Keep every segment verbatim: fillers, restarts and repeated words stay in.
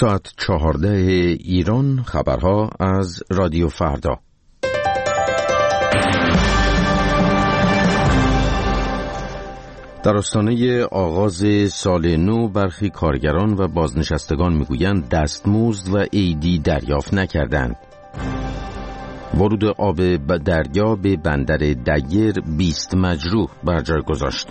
ساعت چهارده ایران، خبرها از رادیو فردا. در آستانه آغاز سال نو برخی کارگران و بازنشستگان میگویند دستمزد و عیدی دریافت نکردند. ورود آب دریا به بندر دیر بیست مجروح بر جای گذاشت.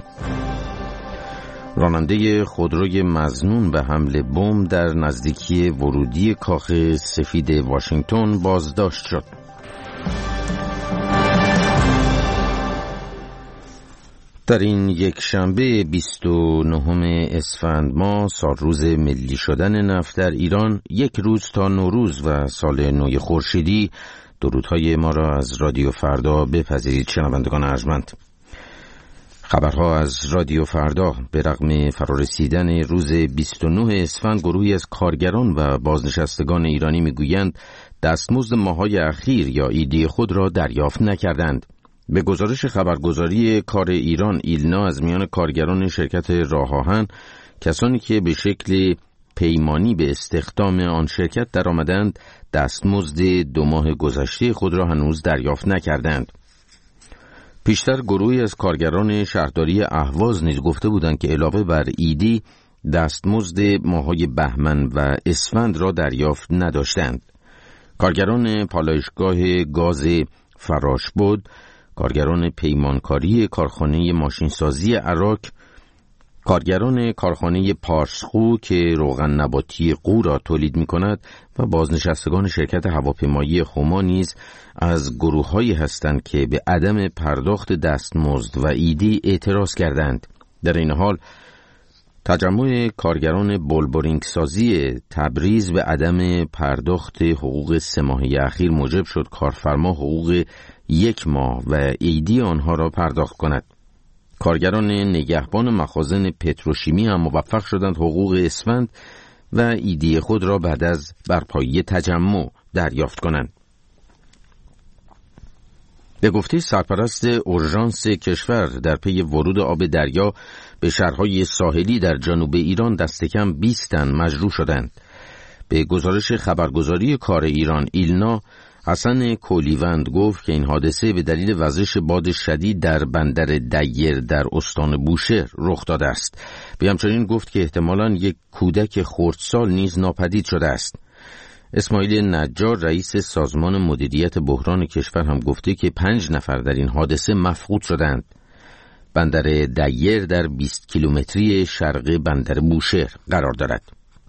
راننده خودروی مظنون به حمل بمب در نزدیکی ورودی کاخ سفید واشنگتن بازداشت شد. در این یک شنبه بیست و نهم اسفند ماه، سالروز ملی شدن نفت در ایران، یک روز تا نوروز و سال نوی خورشیدی، درودهای ما را از رادیو فردا بپذیرید شنوندگان ارجمند. خبرها از رادیو فردا. به رغم فرارسیدن روز بیست و نه اسفند، گروهی از کارگران و بازنشستگان ایرانی میگویند دستمزد ماه‌های اخیر یا عیدی خود را دریافت نکردند. به گزارش خبرگزاری کار ایران ایلنا، از میان کارگران شرکت راه آهن، کسانی که به شکل پیمانی به استخدام آن شرکت درآمدند، دستمزد دو ماه گذشته خود را هنوز دریافت نکردند. پیشتر گروهی از کارگران شهرداری اهواز نیز گفته بودند که علاوه بر عیدی، دستمزد ماه‌های بهمن و اسفند را دریافت نداشتند. کارگران پالایشگاه گاز فراشبد، کارگران پیمانکاری کارخانه ماشینسازی عراق، کارگران کارخانه پارسخو که روغن نباتی قو را تولید می‌کند و بازنشستگان شرکت هواپیمایی خما نیز از گروه‌هایی هستند که به عدم پرداخت دستمزد و عیدی اعتراض کردند. در این حال تجمع کارگران بولبورینگ سازی تبریز به عدم پرداخت حقوق سه ماهه اخیر موجب شد کارفرما حقوق یک ماه و عیدی آنها را پرداخت کند. کارگران نگهبان مخازن پتروشیمی هم موفق شدند حقوق اسفند و عیدی خود را بعد از برپایی تجمع دریافت کنند. به گفته سرپرست اورژانس کشور، در پی ورود آب دریا به شهرهای ساحلی در جنوب ایران دست کم بیست تن مجروح شدند. به گزارش خبرگزاری کار ایران ایلنا، حسن کولیوند گفت که این حادثه به دلیل وزش باد شدید در بندر دیر در استان بوشهر رخ داده است. به همچنین گفت که احتمالاً یک کودک خردسال نیز ناپدید شده است. اسماعیل نجار، رئیس سازمان مدیریت بحران کشور، هم گفته که پنج نفر در این حادثه مفقود شدند. بندر دیر در بیست کیلومتری شرق بندر بوشهر قرار دارد.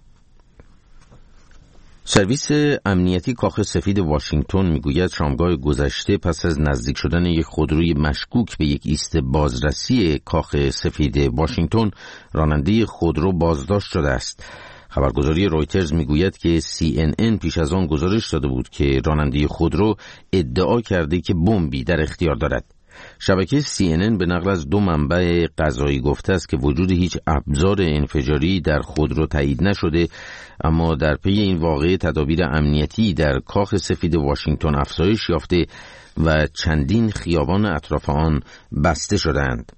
سرویس امنیتی کاخ سفید واشنگتن میگوید شامگاه گذشته پس از نزدیک شدن یک خودروی مشکوک به یک ایست بازرسی کاخ سفید واشنگتن، راننده خودرو بازداشت شده است. خبرگزاری رویترز میگوید که سی ان ان پیش از آن گزارش داده بود که راننده خودرو ادعا کرده که بمبی در اختیار دارد. شبکه سی ان ان به نقل از دو منبع قضایی گفته است که وجود هیچ ابزار انفجاری در خودرو تایید نشده، اما در پی این واقعه تدابیر امنیتی در کاخ سفید واشنگتن افزایش یافته و چندین خیابان اطراف آن بسته شدند.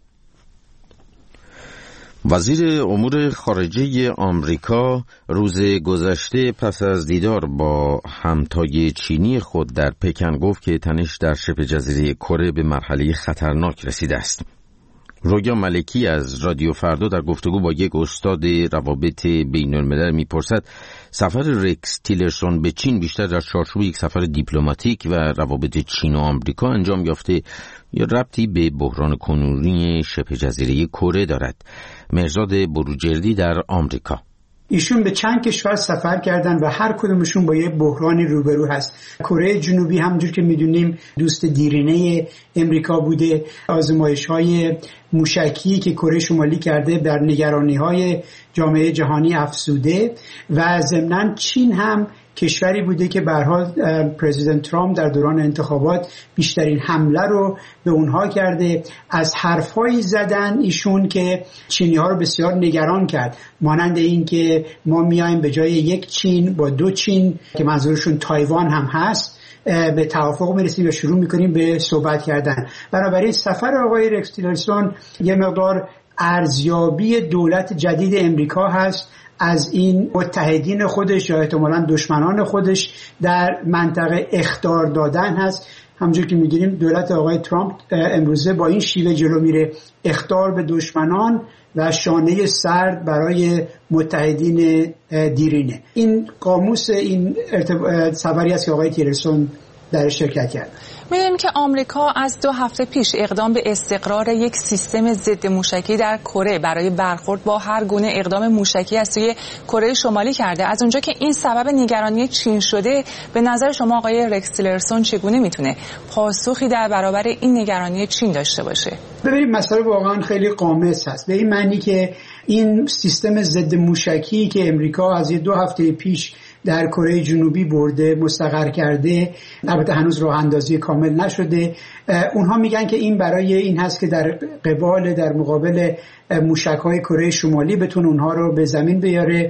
وزیر امور خارجه آمریکا روز گذشته پس از دیدار با همتای چینی خود در پکن گفت که تنش در شبه جزیره کره به مرحله خطرناک رسیده است. رویا ملکی از رادیو فردا در گفتگو با یک استاد روابط بین الملل میپرسد سفر رکس تیلرسون به چین بیشتر در چارچوب یک سفر دیپلماتیک و روابط چین و آمریکا انجام یافته یا ربطی به بحران کنونی شبه جزیره کره دارد. مهرزاد بروجردی در آمریکا. ایشون به چند کشور سفر کردن و هر کدومشون با یه بحرانی روبرو هست. کره جنوبی همونجور که میدونیم دوست دیرینه امریکا بوده. آزمایش‌های موشکی که کره شمالی کرده بر نگرانی‌های جامعه جهانی افزوده و ضمناً چین هم کشوری بوده که به هر حال پرزیدنت ترامپ در دوران انتخابات بیشترین حمله رو به اونها کرده. از حرفایی زدن ایشون که چینی ها رو بسیار نگران کرد، مانند این که ما میایم به جای یک چین با دو چین که منظورشون تایوان هم هست به توافق میرسیم و شروع میکنیم به صحبت کردن. بنابراین سفر آقای رکس تیلرسون یه مقدار ارزیابی دولت جدید امریکا هست از این متحدین خودش یا احتمالاً دشمنان خودش در منطقه اخطار دادن هست. همونجور که می‌دونیم دولت آقای ترامپ امروزه با این شیوه جلو میره، اخطار به دشمنان و شانه سرد برای متحدین دیرینه. این قاموس این خبری است که آقای تیلرسون در شرکت کرد. می‌دونیم که آمریکا از دو هفته پیش اقدام به استقرار یک سیستم ضد موشکی در کره برای برخورد با هر گونه اقدام موشکی از سوی کره شمالی کرده. از اونجا که این سبب نگرانی چین شده، به نظر شما آقای رکس تیلرسون چگونه میتونه پاسخی در برابر این نگرانی چین داشته باشه؟ ببینید مسئله واقعا خیلی قامص هست، به این معنی که این سیستم ضد موشکی که امریکا از دو هفته پیش در کره جنوبی برده مستقر کرده، البته هنوز راه اندازی کامل نشده، اونها میگن که این برای این هست که در قبال در مقابل موشک‌های کره شمالی بتونه اونها رو به زمین بیاره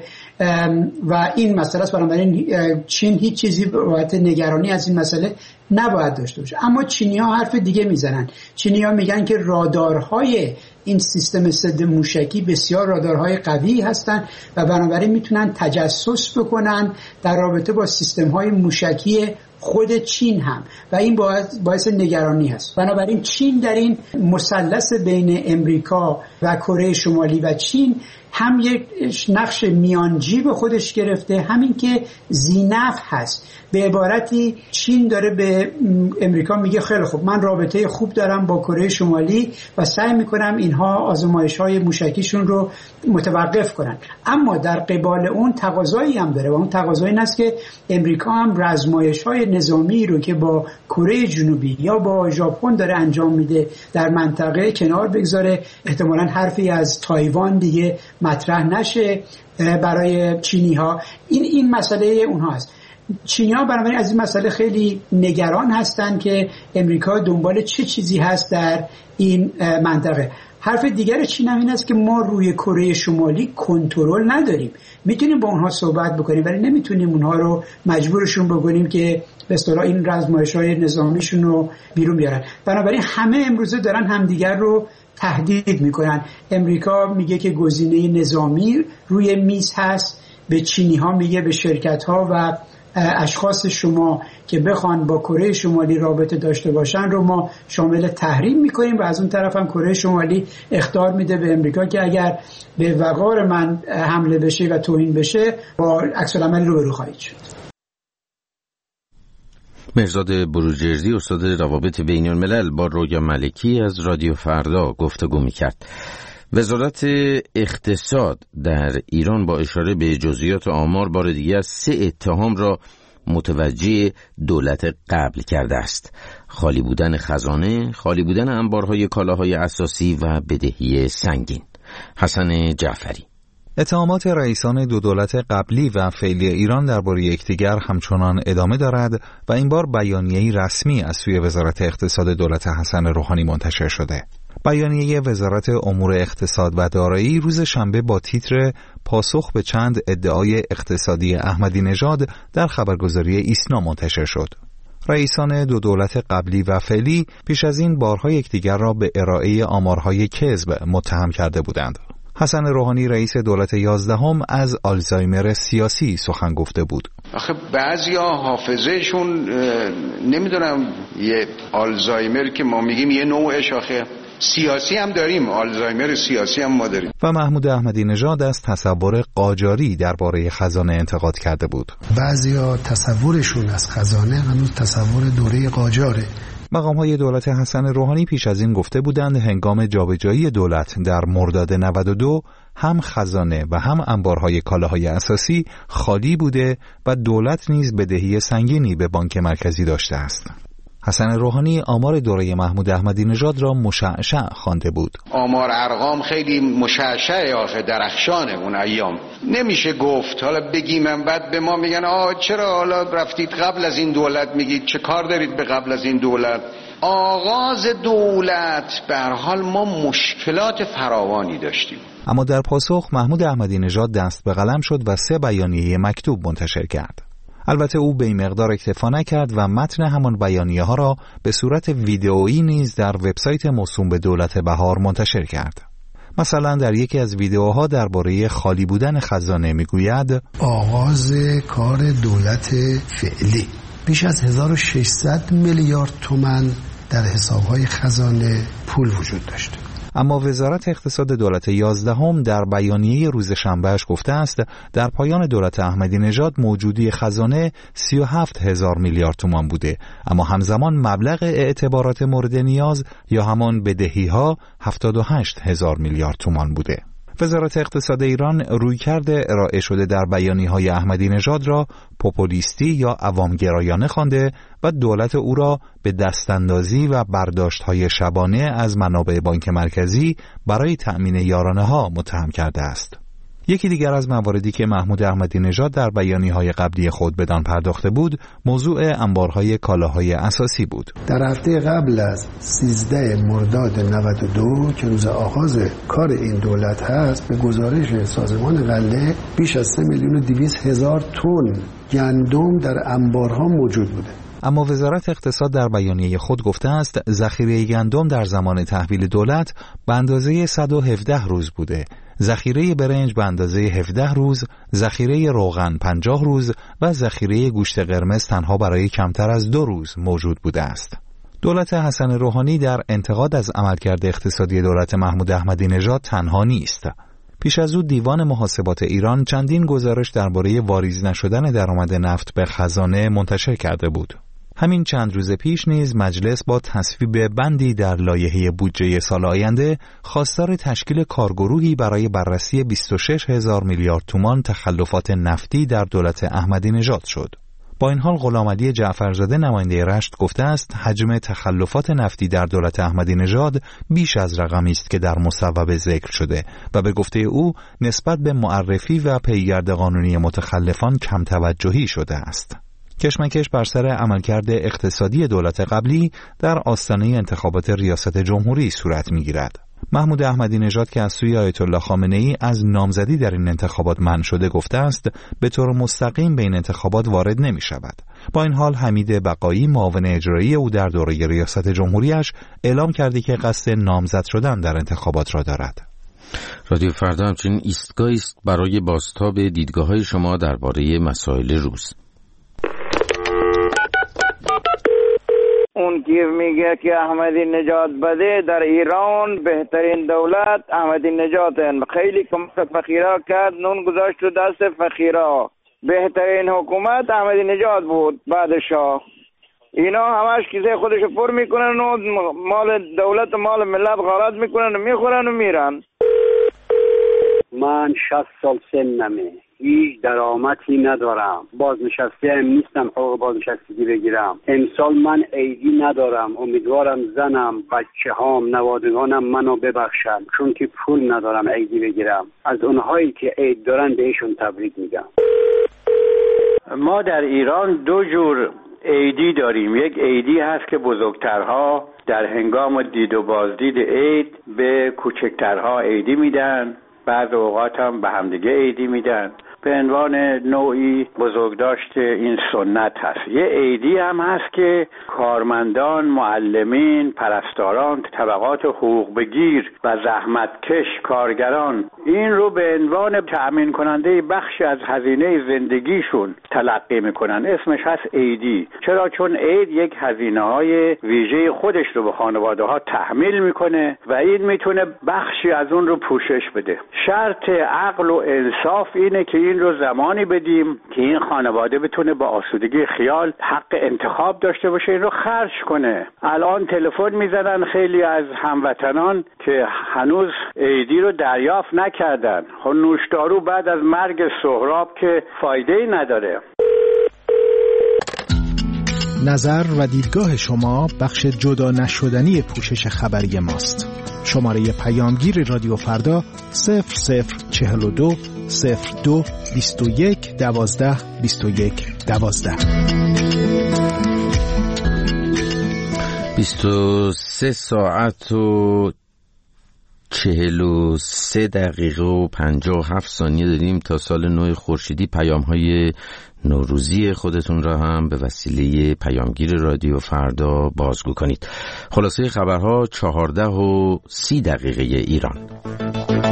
و این مسئله است. بنابراین چین هیچ چیزی باید نگرانی از این مسئله نباید داشته باشه. اما چینی‌ها حرف دیگه میزنن. چینی‌ها میگن که رادارهای این سیستم ضد موشکی بسیار رادارهای قوی هستند و بنابراین میتونن تجسس بکنن در رابطه با سیستم‌های موشکی خود چین هم و این باعث, باعث نگرانی هست. بنابراین چین در این مثلث بین امریکا و کره شمالی و چین هم یک نقش میانجی به خودش گرفته، همین که ذی‌نفع هست. به عبارتی چین داره به امریکا میگه خیلی خوب، من رابطه خوب دارم با کره شمالی و سعی میکنم اینها آزمایش‌های موشکیشون رو متوقف کنن. اما در قبال اون تقاضایی هم داره و اون تقاضایی این است که امریکا هم آزمایش‌های نظامی رو که با کره جنوبی یا با ژاپن داره انجام میده در منطقه کنار بگذاره. احتمالاً حرفی از تایوان دیگه مطرح نشه برای چینی‌ها. این این مسئله اونها است. چینی‌ها بنابراین از این مسئله خیلی نگران هستند که امریکا دنبال چه چیزی هست در این منطقه. حرف دیگر چین هم این است که ما روی کره شمالی کنترل نداریم. میتونیم با اونها صحبت بکنیم ولی نمیتونیم اونها رو مجبورشون بکنیم که به اصطلاح این آزمایش‌های نظامیشون رو بیرون بیارن. بنابراین همه امروزه دارن همدیگر رو تهدید میکنن. امریکا میگه که گزینه نظامی روی میز هست، به چینی ها میگه به شرکت ها و اشخاص شما که بخوان با کره شمالی رابطه داشته باشن رو ما شامل تحریم میکنیم و از اون طرف هم کره شمالی اخطار میده به امریکا که اگر به وقار من حمله بشه و توهین بشه با عکس العمل روبرو خواهید شد. مهرزاد بروجردی استاد روابط بین الملل با رویا ملکی از رادیو فردا گفتگو میکرد. وزارت اقتصاد در ایران با اشاره به جزئیات آمار بار دیگر سه اتهام را متوجه دولت قبل کرده است: خالی بودن خزانه، خالی بودن انبارهای کالاهای اساسی و بدهی سنگین. حسن جعفری. اتهامات رئیسان دو دولت قبلی و فعلی ایران درباره یکدیگر همچنان ادامه دارد و این بار بیانیه‌ای رسمی از سوی وزارت اقتصاد دولت حسن روحانی منتشر شده. بیانیه وزارت امور اقتصاد و دارایی روز شنبه با تیتر پاسخ به چند ادعای اقتصادی احمدی نژاد در خبرگزاری ایسنا منتشر شد. رئیسان دو دولت قبلی و فعلی پیش از این بارها یکدیگر را به ارائه آمارهای کذب متهم کرده بودند. حسن روحانی رئیس دولت یازدهم از آلزایمر سیاسی سخن گفته بود. آخه بعضیا حافظهشون نمیدونم یه آلزایمر که ما میگیم یه نوعش آخه سیاسی هم داریم، آلزایمر سیاسی هم ما داریم. و محمود احمدی نژاد از تصور قاجاری درباره خزانه انتقاد کرده بود. بعضیا تصورشون از خزانه هنوز تصور دوره قاجاره. مقام‌های دولت حسن روحانی پیش از این گفته بودند هنگام جابجایی دولت در مرداد نود و دو هم خزانه و هم انبارهای کالاهای اساسی خالی بوده و دولت نیز بدهی سنگینی به بانک مرکزی داشته است. حسن روحانی آمار دوره محمود احمدی نژاد را مشعشع خوانده بود. آمار ارقام خیلی مشعشع آخه درخشانه اون ایام. نمیشه گفت حالا بگیم من بعد به ما میگن آه چرا حالا رفتید قبل از این دولت میگید چه کار دارید به قبل از این دولت. آغاز دولت به هر حال ما مشکلات فراوانی داشتیم. اما در پاسخ محمود احمدی نژاد دست به قلم شد و سه بیانیه مکتوب منتشر کرد. البته او به این مقدار اکتفا نکرد و متن همان بیانیه ها را به صورت ویدئویی نیز در وبسایت موسوم به دولت بهار منتشر کرد. مثلا در یکی از ویدیوها درباره خالی بودن خزانه میگوید آغاز کار دولت فعلی بیش از هزار و ششصد میلیارد تومان در حسابهای خزانه پول وجود داشته. اما وزارت اقتصاد دولت یازدهم در بیانیه روز شنبهش گفته است در پایان دولت احمدی نژاد موجودی خزانه سی و هفت هزار میلیارد تومان بوده، اما همزمان مبلغ اعتبارات مورد نیاز یا همان بدهی‌ها هفتاد و هشت هزار میلیارد تومان بوده. وزارت اقتصاد ایران رویکرد ارائه شده در بیانیه‌های احمدی نژاد را پوپولیستی یا عوامگرایانه خوانده و دولت او را به دستاندازی و برداشت‌های شبانه از منابع بانک مرکزی برای تأمین یارانه‌ها متهم کرده است. یکی دیگر از مواردی که محمود احمدی نژاد در بیانیه‌های قبلی خود بدان پرداخته بود، موضوع انبارهای کالاهای اساسی بود. در هفته قبل از سیزده مرداد نود و دو که روز آغاز کار این دولت هست، به گزارش سازمان غله بیش از سه میلیون و دویست هزار تن گندم در انبارها موجود بوده. اما وزارت اقتصاد در بیانیه خود گفته است ذخیره گندم در زمان تحویل دولت به اندازه صد و هفده روز بوده، ذخیره برنج به اندازه هفده روز، ذخیره روغن پنجاه روز و ذخیره گوشت قرمز تنها برای کمتر از دو روز موجود بوده است. دولت حسن روحانی در انتقاد از عملکرد اقتصادی دولت محمود احمدی نژاد تنها نیست. پیش از او دیوان محاسبات ایران چندین گزارش درباره واریز نشدن درآمد نفت به خزانه منتشر کرده بود. همین چند روز پیش نیز مجلس با تصویب بندی در لایحه بودجه سال آینده خواستار تشکیل کارگروهی برای بررسی بیست و شش هزار میلیارد تومان تخلفات نفتی در دولت احمدی نژاد شد. با این حال غلامعلی جعفرزاده نماینده رشت گفته است حجم تخلفات نفتی در دولت احمدی نژاد بیش از رقمی است که در مصوبه ذکر شده و به گفته او نسبت به معرفی و پیگرد قانونی متخلفان کم توجهی شده است. کشمکش بر سر عملکرد اقتصادی دولت قبلی در آستانه انتخابات ریاست جمهوری صورت می‌گیرد. محمود احمدی نژاد که از سوی آیت الله خامنه‌ای از نامزدی در این انتخابات منع شده گفته است به طور مستقیم به این انتخابات وارد نمی‌شود. با این حال حمید بقایی معاون اجرایی او در دوره ریاست جمهوریش اعلام کرده که قصد نامزد شدن در انتخابات را دارد. رادیو فردا همچنین ایستگاهی است برای بازتاب دیدگاه‌های شما درباره مسائل روز. اون که میگه که احمدی نژاد بده، در ایران بهترین دولت احمدی نژاد خیلی کمک فقیرا کرد، نون گذاشت تو دست فقیرا. بهترین حکومت احمدی نژاد بود بعد شاه. اینا همش کیسه خودشو پر میکنن و مال دولت و مال ملت غارت میکنن و میخورن و میرن. من شصت سال سنمه، هیچ درآمدی ندارم، بازنشسته هم نیستم حقوق بازنشستگی بگیرم. امسال من عیدی ندارم، امیدوارم زنم، بچه هام، نوادگانم منو ببخشن چون که پول ندارم عیدی بگیرم. از اونهایی که عید دارن بهشون تبریک میگم. ما در ایران دو جور عیدی داریم. یک عیدی هست که بزرگترها در هنگام دید و بازدید عید به کوچکترها عیدی میدن، بعض اوقات هم به همدیگه عیدی میدن. به عنوان نوعی بزرگداشت این سنت هست. یه عیدی هم هست که کارمندان، معلمین، پرستاران، طبقات حقوق بگیر و زحمتکش کارگران این رو به عنوان تأمین کننده بخشی از هزینه زندگیشون تلقی میکنن. اسمش هست عیدی. چرا؟ چون عید یک هزینه های ویژه خودش رو به خانواده ها تحمیل میکنه و این میتونه بخشی از اون رو پوشش بده. شرط عقل و انصاف اینه که این رو زمانی بدیم که این خانواده بتونه با آسودگی خیال حق انتخاب داشته باشه، این رو خرج کنه. الان تلفن میزنن خیلی از هموطنان که هنوز عیدی رو دریافت نکردن. خب نوشدارو بعد از مرگ سهراب که فایده‌ای نداره. نظر و دیدگاه شما بخش جدا نشدنی پوشش خبری ماست. شماره پیامگیر رادیو فردا صفر صفر چهل و دو صفر دو بیست و یک دوازده بیست و یک دوازده. بیست و سه ساعت و چهل و سه دقیقه و پنجاه و هفت ثانیه داریم تا سال نو خورشیدی. پیام های نوروزی خودتون را هم به وسیله پیامگیر رادیو فردا بازگو کنید. خلاصه خبرها چهارده و سی دقیقه ایران.